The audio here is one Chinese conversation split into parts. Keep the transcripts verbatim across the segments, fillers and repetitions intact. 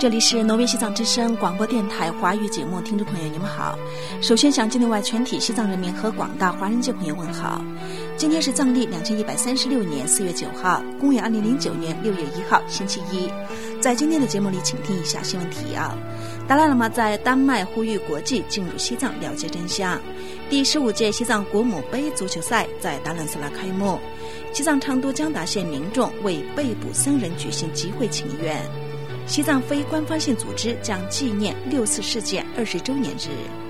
这里是挪威西藏之声广播电台华语节目，听众朋友你们好。首先向境内外全体西藏人民和广大华人界朋友问好。今天是藏历两千一百三十六年四月九号，公元二零零九年六月一号，星期一。在今天的节目里，请听以下新闻提要：达赖喇嘛在丹麦呼吁国际进入西藏了解真相；第十五届西藏国母杯足球赛在达兰萨拉开幕；西藏昌都江达县民众为被捕僧人举行集会请愿；西藏非官方性组织将纪念六四事件二十周年日。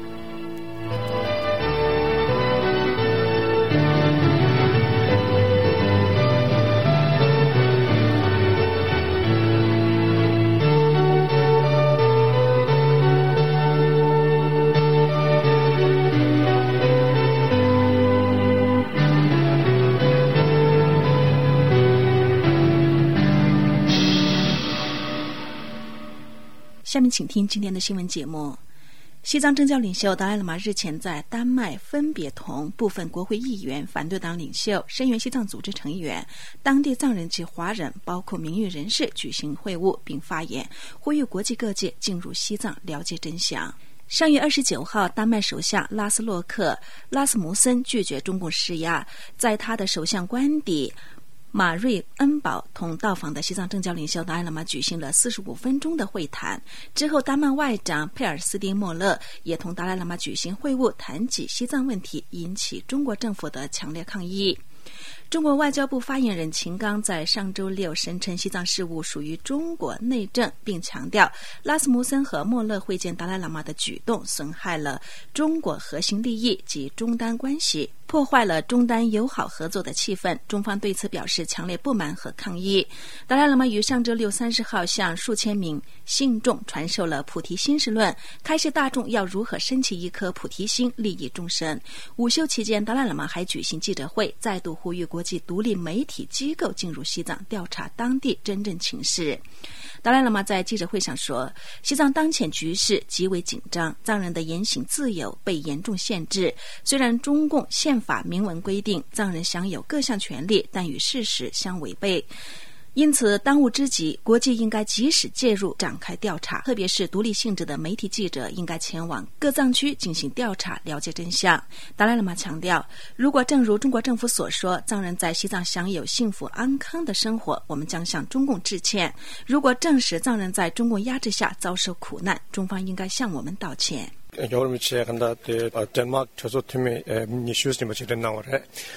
下面请听今天的新闻节目。西藏政教领袖达赖喇嘛日前在丹麦分别同部分国会议员、反对党领袖、声援西藏组织成员、当地藏人及华人，包括名誉人士举行会晤并发言，呼吁国际各界进入西藏了解真相。上月二十九号，丹麦首相拉斯洛克·拉斯穆森拒绝中共施压，在他的首相官邸马瑞恩堡同到访的西藏政教领袖达赖喇嘛举行了四十五分钟的会谈。之后，丹麦外长佩尔斯汀莫勒也同达赖喇嘛举行会晤，谈及西藏问题，引起中国政府的强烈抗议。中国外交部发言人秦刚在上周六声称西藏事务属于中国内政，并强调拉斯穆森和莫勒会见达赖喇嘛的举动损害了中国核心利益及中丹关系，破坏了中丹友好合作的气氛，中方对此表示强烈不满和抗议。达赖喇嘛于上周六三十号向数千名信众传授了菩提心事论，开示大众要如何升起一颗菩提心，利益众生。午休期间，达赖喇嘛还举行记者会，再度呼吁国际独立媒体机构进入西藏调查当地真正情势。达赖喇嘛在记者会上说，西藏当前局势极为紧张，藏人的言行自由被严重限制。虽然中共宪法明文规定藏人享有各项权利，但与事实相违背。因此，当务之急，国际应该及时介入展开调查，特别是独立性质的媒体记者应该前往各藏区进行调查，了解真相。达赖喇嘛强调，如果正如中国政府所说，藏人在西藏享有幸福安康的生活，我们将向中共致歉；如果证实藏人在中共压制下遭受苦难，中方应该向我们道歉。 여름에 간다 때 덴마크 조선팀이 니슈스님 지금 나와래.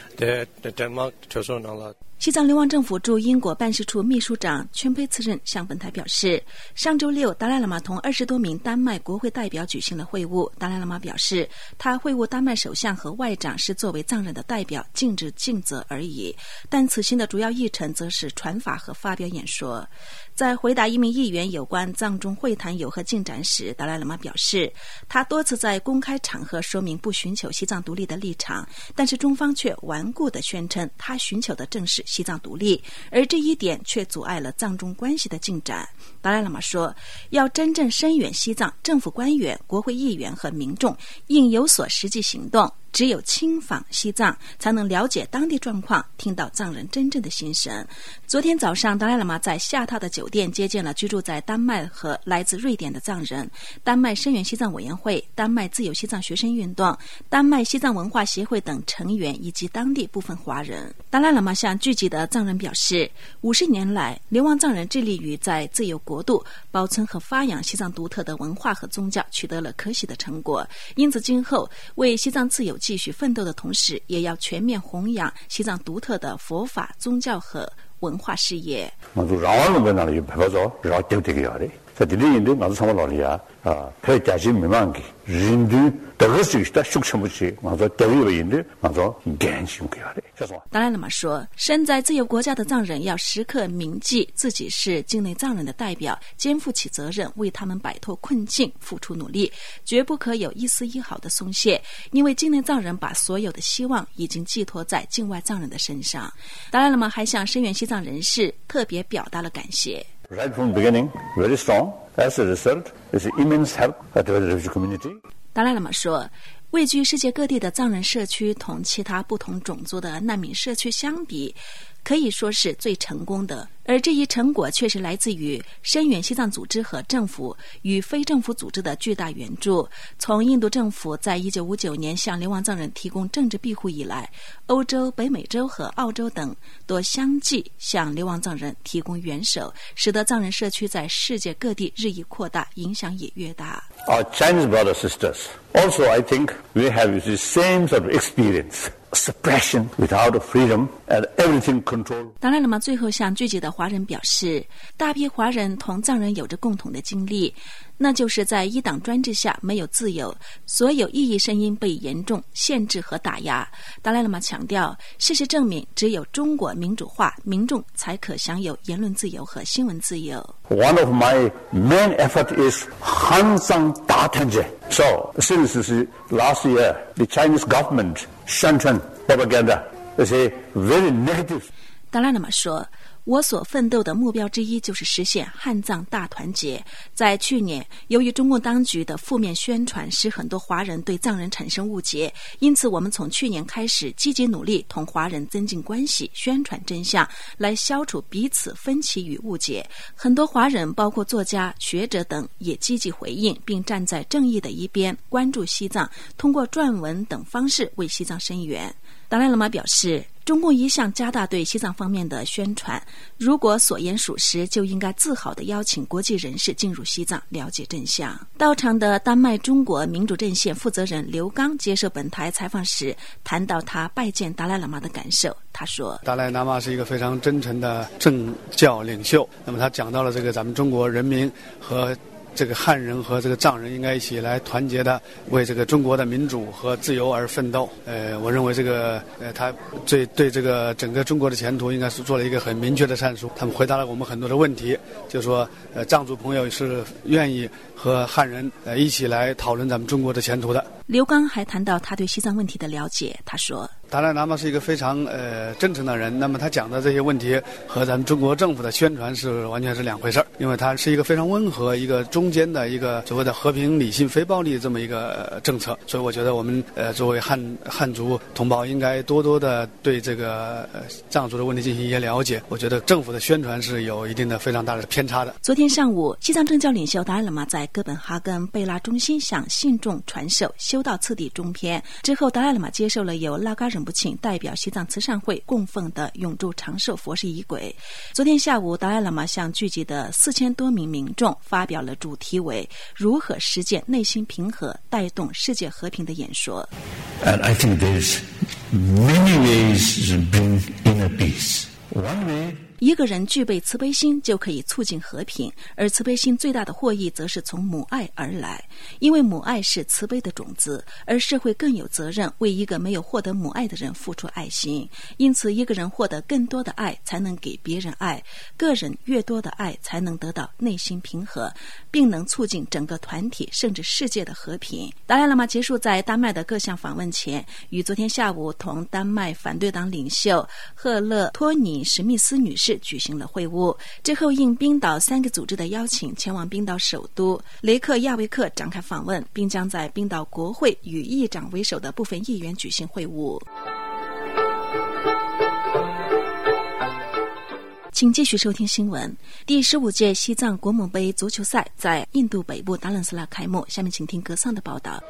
데 덴마크 조선나라 西藏流亡政府驻英国办事处秘书长圈佩次任向本台表示，上周六达赖喇嘛同二十多名丹麦国会代表举行了会晤。达赖喇嘛表示，他会晤丹麦首相和外长是作为藏人的代表尽职尽责而已，但此行的主要议程则是传法和发表演说。在回答一名议员有关藏中会谈有何进展时，达赖喇嘛表示，他多次在公开场合说明不寻求西藏独立的立场，但是中方却顽固地宣称他寻求的正是西藏独立，而这一点却阻碍了藏中关系的进展。达赖喇嘛说，要真正声援西藏，政府官员、国会议员和民众应有所实际行动。只有亲访西藏，才能了解当地状况，听到藏人真正的心声。昨天早上，达赖喇嘛在下榻的酒店接见了居住在丹麦和来自瑞典的藏人、丹麦声援西藏委员会、丹麦自由西藏学生运动、丹麦西藏文化协会等成员以及当地部分华人。达赖喇嘛向聚集的藏人表示，五十年来，流亡藏人致力于在自由国度保存和发扬西藏独特的文化和宗教，取得了可喜的成果。因此，今后为西藏自由继续奋斗的同时，也要全面弘扬西藏独特的佛法、宗教和文化事业。 자들이인데 나도 정말 어리야. 아, 그 자신 미만기. 인도 더스 있다 숙সম지. 맞아. 대위인데 맞아. 괜찮은 거야. 达赖喇嘛说，身在自由国家的藏人要时刻铭记自己是境内藏人的代表，肩负起责任，为他们摆脱困境付出努力，绝不可有一丝一毫的松懈，因为境内藏人把所有的希望已经寄托在境外藏人的身上。达赖喇嘛还向声援西藏人士特别表达了感谢。 Right from the beginning, very strong. As a result, it's immense help to the refugee community. 达赖喇嘛说，位居世界各地的藏人社区同其他不同种族的难民社区相比，可以说是最成功的而这一成果确实来自于声援西藏组织和政府与非政府组织的巨大援助。从印度政府在一九五九年向流亡藏人提供政治庇护以来，欧洲、北美洲和澳洲等都相继向流亡藏人提供援手，使得藏人社区在世界各地日益扩大，影响也越大。 Our Chinese brothers and sisters, also I think we have the same sort of experience. Suppression without freedom and everything controlled. 达赖喇嘛最后向聚集的华人表示，大批华人同藏人有着共同的经历，那就是在一党专制下没有自由，所有异议声音被严重限制和打压。达赖喇嘛强调，事实证明，只有中国民主化，民众才可享有言论自由和新闻自由。 One of my main effort is Han Zang Da Tanjie. So, since last year, the Chinese government宣传 propaganda is a very negative. 达赖喇嘛说，我所奋斗的目标之一就是实现汉藏大团结。在去年，由于中共当局的负面宣传，使很多华人对藏人产生误解，因此我们从去年开始积极努力同华人增进关系，宣传真相，来消除彼此分歧与误解。很多华人，包括作家、学者等，也积极回应，并站在正义的一边，关注西藏，通过撰文等方式为西藏声援。达赖喇嘛表示，中共一向加大对西藏方面的宣传，如果所言属实，就应该自豪地邀请国际人士进入西藏了解真相。到场的丹麦中国民主阵线负责人刘刚接受本台采访时谈到他拜见达赖喇嘛的感受，他说， 达赖喇嘛是一个非常真诚的政教领袖，那么他讲到了这个咱们中国人民和这个汉人和这个藏人应该一起来团结的为这个中国的民主和自由而奋斗。呃，我认为这个呃，他对对这个整个中国的前途应该是做了一个很明确的阐述。他们回答了我们很多的问题，就说呃，藏族朋友是愿意和汉人呃一起来讨论咱们中国的前途的。 刘刚还谈到他对西藏问题的了解，他说， 达赖喇嘛是一个非常呃真诚的人，那么他讲的这些问题和咱们中国政府的宣传是完全是两回事儿，因为他是一个非常温和、一个中间的一个所谓的和平、理性、非暴力这么一个、呃、政策，所以我觉得我们呃作为汉汉族同胞应该多多的对这个、呃、藏族的问题进行一些了解。我觉得政府的宣传是有一定的非常大的偏差的。 昨天上午，西藏政教领袖达赖喇嘛在哥本哈根贝拉中心向信众传授修道次第中篇之后，达赖喇嘛接受了由拉嘎忍不钦代表西藏慈善会供奉的永驻长寿佛事仪轨。昨天下午，达赖喇嘛向聚集的四千多名民众发表了主题为如何实践内心平和，带动世界和平的演说。 And I think there's many ways to bring inner peace. One way 一个人具备慈悲心就可以促进和平，而慈悲心最大的获益则是从母爱而来，因为母爱是慈悲的种子，而社会更有责任为一个没有获得母爱的人付出爱心。因此，一个人获得更多的爱，才能给别人爱，个人越多的爱，才能得到内心平和，并能促进整个团体甚至世界的和平。达赖喇嘛结束在丹麦的各项访问前，于昨天下午同丹麦反对党领袖赫勒托尼史密斯女士举行了会晤，之后应冰岛三个组织的邀请，前往冰岛首都雷克雅维克展开访问，并将在冰岛国会与议长为首的部分议员举行会晤。请继续收听新闻。第十五届西藏国母杯足球赛在印度北部达兰斯拉开幕，下面请听格桑的报道。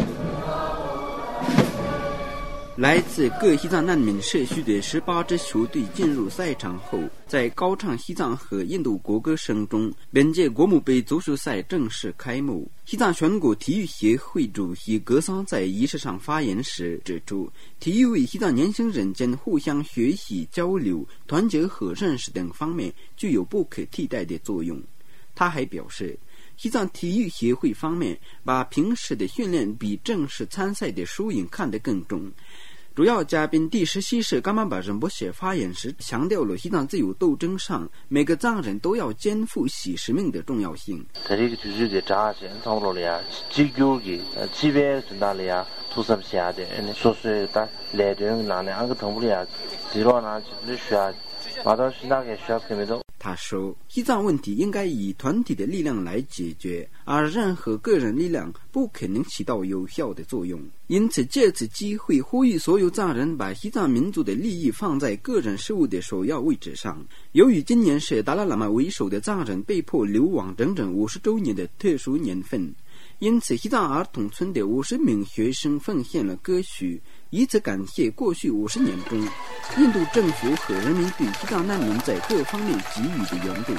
来自各西藏难民社区的十八支球队进入赛场后，在高唱西藏和印度国歌声中，本届国母杯足球赛正式开幕。西藏全国体育协会主席格桑在仪式上发言时指出，体育为西藏年轻人间互相学习、交流、团结和认识等方面具有不可替代的作用。他还表示，西藏体育协会方面把平时的训练比正式参赛的输赢看得更重。主要嘉宾第十七世噶玛巴仁波切发言时强调了西藏自由斗争上每个藏人都要肩负起使命的重要性。 在这个组织的扎实，差不多了呀，机构的呃，级别最大了呀，做什么下的，说是的来源哪两个同步了呀，只要拿就是需要，马到是那个需要配合到。 他说，西藏问题应该以团体的力量来解决，而任何个人力量不可能起到有效的作用。因此借此机会呼吁所有藏人把西藏民族的利益放在个人事务的首要位置上。由于今年是达赖喇嘛为首的藏人被迫流亡整整五十周年的特殊年份，因此西藏儿童村的五十名学生奉献了歌曲，以此感谢过去五十年中印度政府和人民对西藏难民在各方面给予的援助。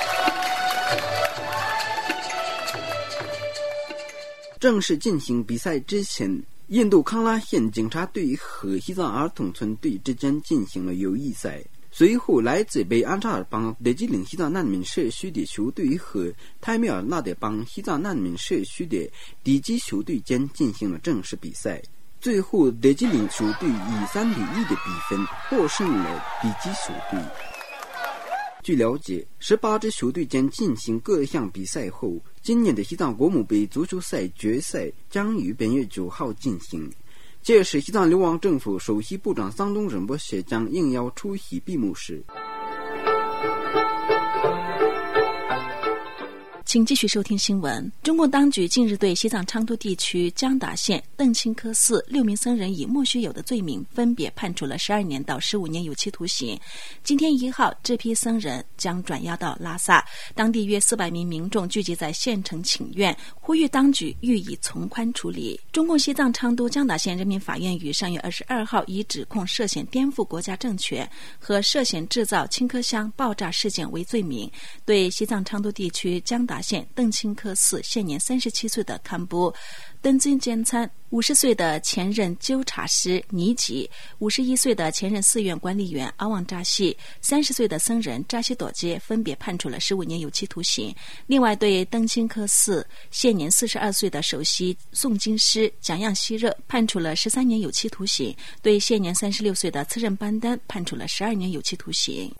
正式进行比赛之前，印度康拉县警察队和西藏儿童村队之间进行了友谊赛。随后，来自北安扎尔邦德吉岭西藏难民社区的球队和泰米尔纳德邦西藏难民社区的迪基球队间进行了正式比赛。最后，德吉岭球队以三比一的比分获胜了迪基球队。据了解，十八支球队间进行各项比赛后，今年的西藏国母杯足球赛决赛将于本月九号进行。届时，西藏流亡政府首席部长桑东仁波切将应邀出席闭幕式。 请继续收听新闻。中共当局近日对西藏昌都地区江达县邓钦科寺六名僧人以莫须有的罪名分别判处了十二年到十五年有期徒刑。今天一号，这批僧人将转押到拉萨，当地约四百名民众聚集在县城请愿，呼吁当局予以从宽处理。中共西藏昌都江达县人民法院于上月二十二号以指控涉嫌颠覆国家政权和涉嫌制造青稞香爆炸事件为罪名，对西藏昌都地区江达县邓钦科寺现年三十七岁的堪布登津坚参、五十岁的前任纠察师尼吉、五十一岁的前任寺院管理员阿旺扎西、三十岁的僧人扎西朵杰分别判处了十五年有期徒刑。另外，对登钦科寺现年四十二岁的首席诵经师蒋样希热判处了十三年有期徒刑，对现年三十六岁的次任班丹判处了十二年有期徒刑。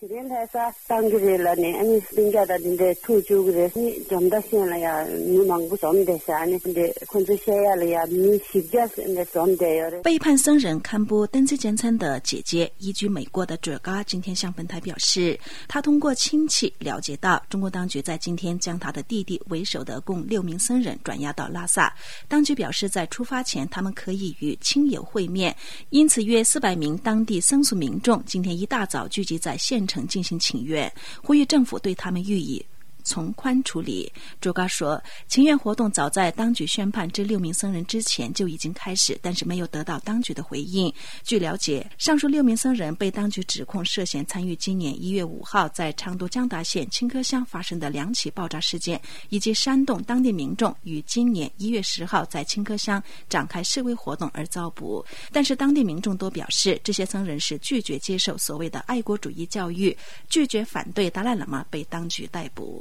被判僧人堪布登基坚参的姐姐移居美国的哲嘎今天向本台表示，他通过亲戚了解到，中国当局在今天将他的弟弟为首的共六名僧人转押到拉萨。当局表示，在出发前他们可以与亲友会面，因此约四百名当地僧俗民众今天一大早聚集在县城进行请愿，呼吁政府对他们予以从宽处理。朱嘎说，请愿活动早在当局宣判这六名僧人之前就已经开始，但是没有得到当局的回应。据了解，上述六名僧人被当局指控涉嫌参与今年一月五号在昌都江达县青稞乡发生的两起爆炸事件，以及煽动当地民众于今年一月十号在青稞乡展开示威活动而遭捕。但是当地民众都表示，这些僧人是拒绝接受所谓的爱国主义教育，拒绝反对达赖喇嘛被当局逮捕。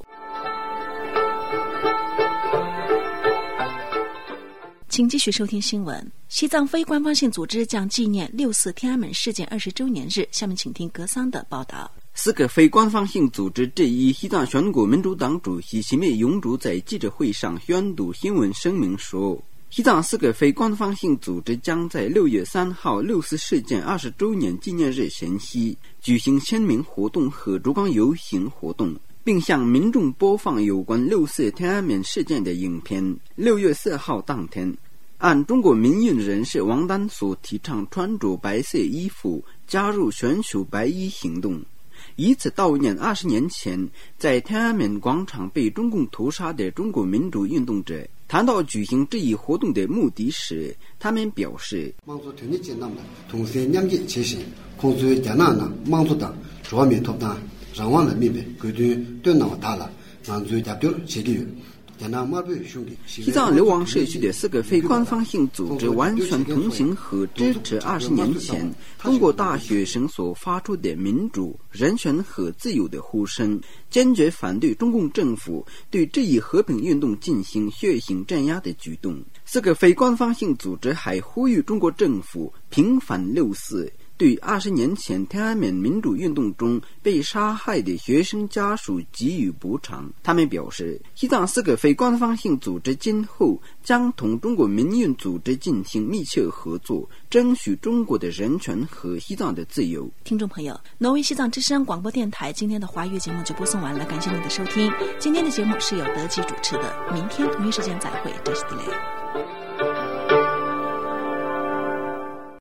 请继续收听新闻。西藏非官方性组织将纪念六四天安门事件二十周年日，下面请听格桑的报道。 四个非官方性组织之一西藏全国民主党主席席灭永主在记者会上宣读新闻声明说，西藏四个非官方性组织将在六月三号六四事件二十周年纪念日前夕举行签名活动和烛光游行活动，并向民众播放有关六四天安门事件的影片。六月四号当天，按中国民运人士王丹所提倡穿着白色衣服加入选手白衣行动，以此悼念二十年前在天安门广场被中共屠杀的中国民主运动者。谈到举行这一活动的目的时，他们表示， 民主团结艰难的同时两届前行控制艰难的民主党主要面托党让我人民的决定对那大了民主家对这个西藏流亡社区的四个非官方性组织完全同情和支持二十年前中国大学生所发出的民主、人权和自由的呼声，坚决反对中共政府对这一和平运动进行血腥镇压的举动。四个非官方性组织还呼吁中国政府平反六四， 对二十年前天安门民主运动中被杀害的学生家属给予补偿。他们表示，西藏四个非官方性组织今后将同中国民运组织进行密切合作，争取中国的人权和西藏的自由。 听众朋友，挪威西藏之声广播电台今天的华语节目就播送完了，感谢您的收听。今天的节目是由德基主持的，明天同一时间再会，这是迪雷。